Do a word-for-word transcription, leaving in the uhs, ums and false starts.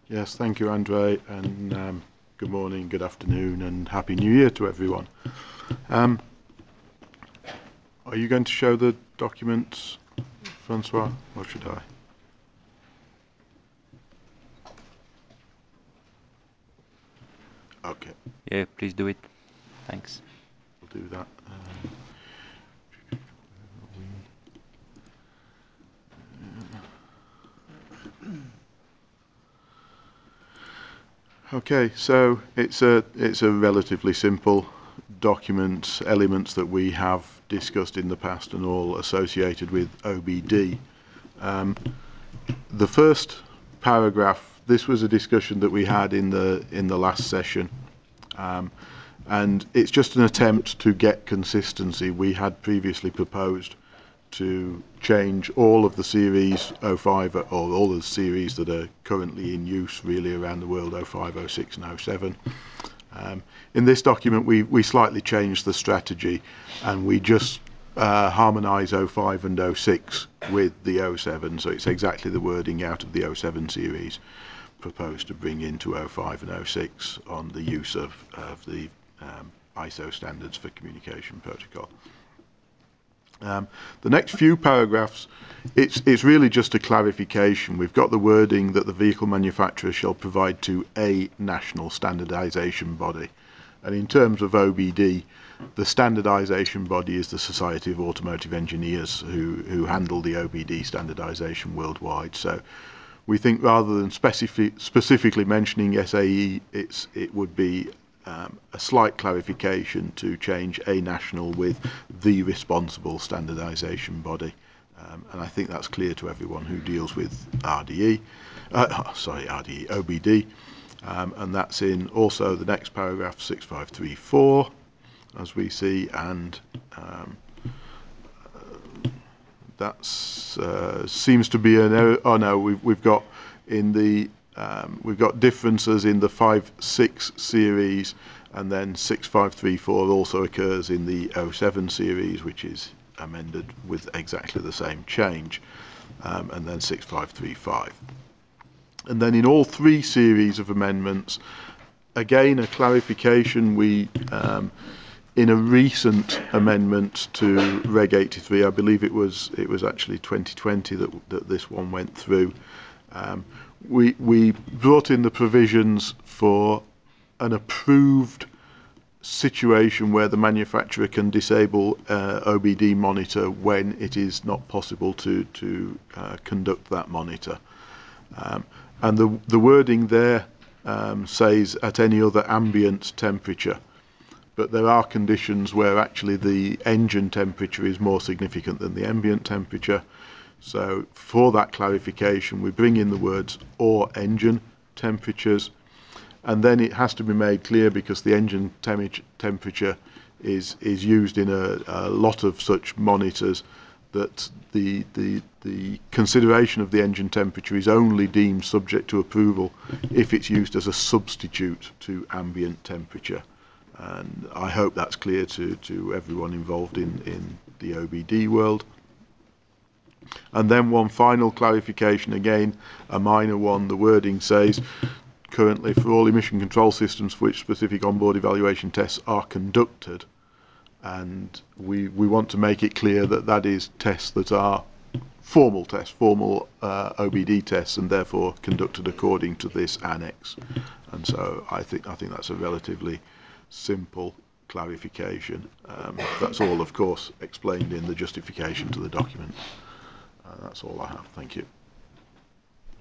Yes, thank you, Andre, and um, good morning, good afternoon, and Happy New Year to everyone. Um, are you going to show the documents, Francois, or should I? Okay. Yeah, please do it. Thanks. We'll do that. Um, Okay, so it's a it's a relatively simple document, elements that we have discussed in the past and all associated with O B D. Um, the first paragraph, this was a discussion that we had in the in the last session, um, and it's just an attempt to get consistency. We had previously proposed to change all of the series oh five, or all of the series that are currently in use really around the world, oh five, oh six and oh seven. Um, in this document we, we slightly changed the strategy and we just uh, harmonise oh five and oh six with the oh seven, so it's exactly the wording out of the oh seven series proposed to bring into oh five and oh six on the use of, of the um, I S O standards for communication protocol. Um, the next few paragraphs, it's, it's really just a clarification. We've got the wording that the vehicle manufacturer shall provide to a national standardisation body. And in terms of O B D, the standardisation body is the Society of Automotive Engineers who, who handle the O B D standardisation worldwide. So we think rather than specific, specifically mentioning S A E, it's, it would be Um, a slight clarification to change a national with the responsible standardisation body, um, and I think that's clear to everyone who deals with R D E, uh, sorry R D E, O B D, um, and that's in also the next paragraph six five three four as we see, and um, that uh, seems to be an error. Oh no, we've, we've got in the Um, we've got differences in the five six series, and then six five three four also occurs in the oh seven series, which is amended with exactly the same change, um, and then six five three five. And then in all three series of amendments, again a clarification. We um, in a recent amendment to Reg eighty-three, I believe it was it was actually twenty twenty that that this one went through. Um, we, we brought in the provisions for an approved situation where the manufacturer can disable uh, O B D monitor when it is not possible to, to uh, conduct that monitor. Um, and the, the wording there um, says at any other ambient temperature. But there are conditions where actually the engine temperature is more significant than the ambient temperature. So for that clarification, we bring in the words or engine temperatures, and then it has to be made clear, because the engine tem temperature is is used in a, a lot of such monitors, that the, the the consideration of the engine temperature is only deemed subject to approval if it's used as a substitute to ambient temperature. And I hope that's clear to, to everyone involved in, in the O B D world. And then one final clarification, again a minor one. The wording says currently for all emission control systems for which specific onboard evaluation tests are conducted, and we we want to make it clear that that is tests that are formal tests, formal uh, O B D tests, and therefore conducted according to this annex. And so I think I think that's a relatively simple clarification. Um, that's all, of course, explained in the justification to the document. Uh, that's all I have. Thank you.